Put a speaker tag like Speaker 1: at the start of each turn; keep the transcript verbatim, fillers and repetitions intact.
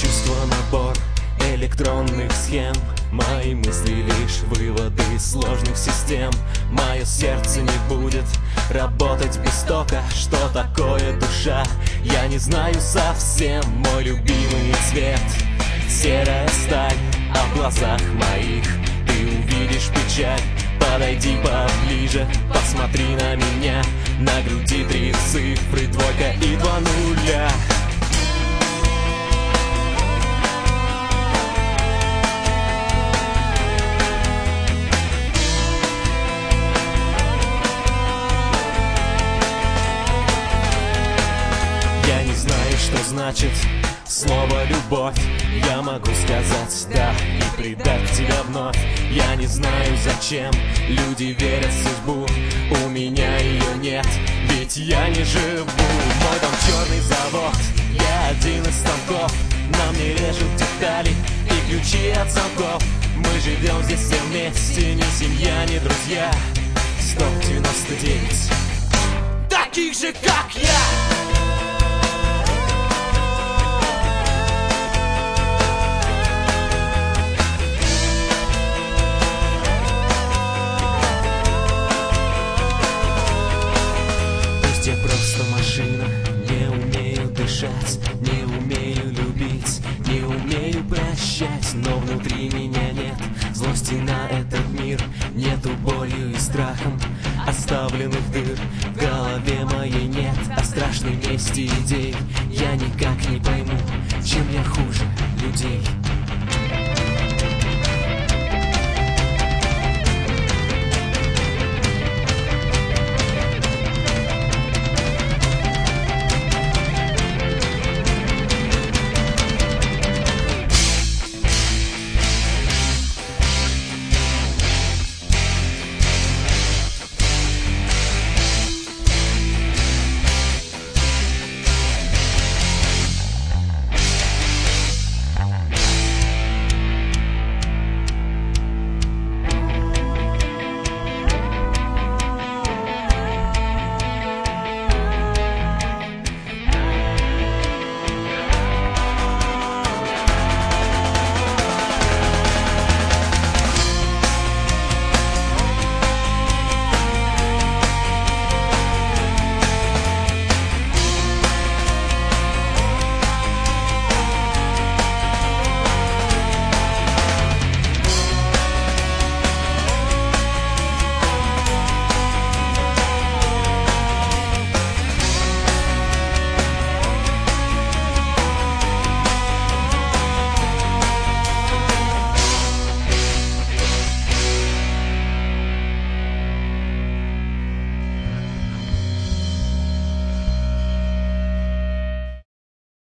Speaker 1: чувство набор электронных схем. Мои мысли лишь выводы сложных систем. Мое сердце не будет работать без тока. Что такое душа, я не знаю совсем. Мой любимый цвет — серая сталь, а в глазах моих ты увидишь печаль. Подойди поближе, посмотри на меня. На груди три цифры, двойка и два нуля. Я не знаю, что значит слово «любовь». Я могу сказать «да» и предать тебя вновь. Я не знаю, зачем люди верят в судьбу. У меня ее нет, ведь я не живу. Мой дом черный завод, я один из станков. На мне режут детали и ключи от замков. Мы живем здесь все вместе, ни семья, ни друзья. Сто девяносто девять таких же, как я. Я просто машина, не умею дышать, не умею любить, не умею прощать. Но внутри меня нет злости на этот мир, нету болью и страхом оставленных дыр. В голове моей нет о страшной мести идей. Я никак не пойму, чем я хуже людей.